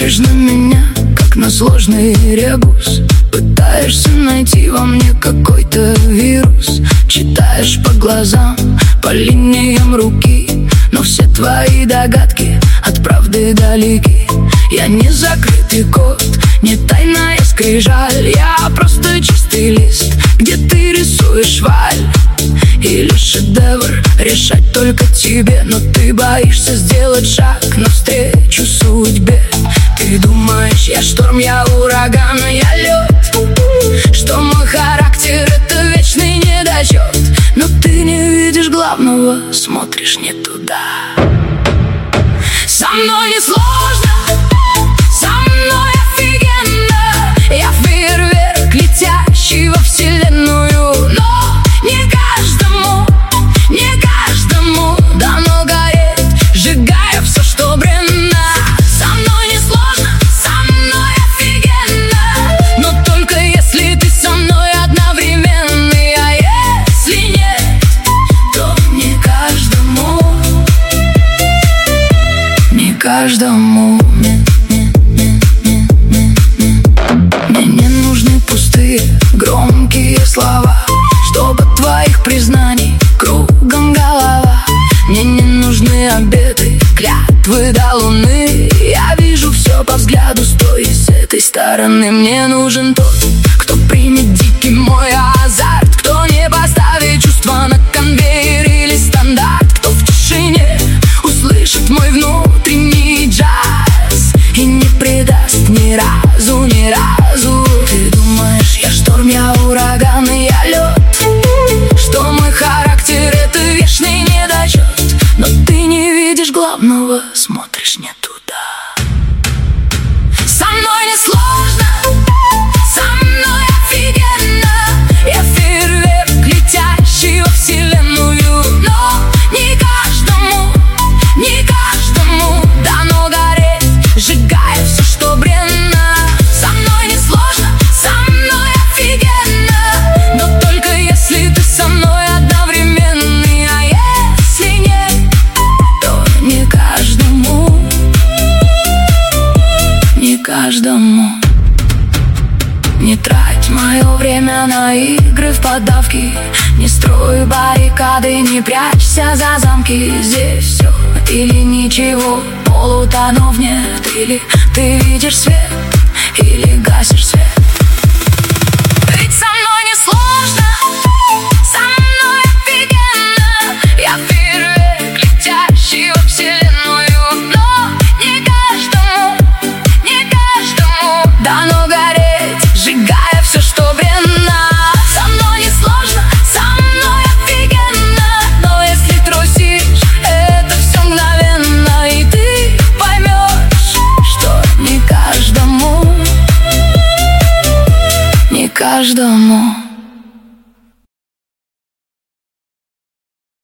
Смотришь на меня, как на сложный ребус. Пытаешься найти во мне какой-то вирус. Читаешь по глазам, по линиям руки, но все твои догадки от правды далеки. Я не закрытый код, не тайная скрижаль. Я просто чистый лист, где ты рисуешь валь. Или шедевр решать только тебе, но ты боишься сделать шаг навстречу судьбе. Ты думаешь, я шторм, я ураган, я лед, что мой характер — это вечный недочет. Но ты не видишь главного, смотришь не туда. Со мной не сложно, со мной офигенно. Я фейерверк, летящий во вселенную. Но не каждому дано гореть, сжигая все, что бренно. Со мной не сложно, со мной офигенно, но только если ты со мной одновременно. А если нет, то не каждому. Мне не нужны пустые, громкие слова, чтобы твоих признаний кругом голова. Мне не нужны обеты, клятвы до луны. Я вижу все по взгляду с той и с этой стороны. Мне нужен тот, кто примет дикий мой азарт, кто не поставит чувства на конвейер или стандарт, кто в тишине услышит мой внутренний джаз и не предаст ни разу, ни разу. Ты думаешь, я шторм, я ураган и я лед, что мой характер — это вечный недочет. Но ты не видишь главного, смотришь не туда. Со мной не сложно, со мной офигенно. Я фейерверк, летящий во вселенную. Но не каждому дано гореть, сжигая все, что бренно. Со мной не сложно, со мной офигенно, но только если ты со мной одновременно. А если нет, то не каждому. Не трать мое время на игры в поддавки, не строй баррикады, не прячься за замки. Здесь все или ничего, полутонов нет. Или ты видишь свет, или гасишь свет. Ведь со мной не сложно, со мной офигенно. Я фейерверк, летящий во вселенную. Но не каждому дано гореть, сжигая все, что бренно. Со мной не сложно, со мной офигенно, но если трусишь, это все мгновенно. И ты поймешь, что не каждому.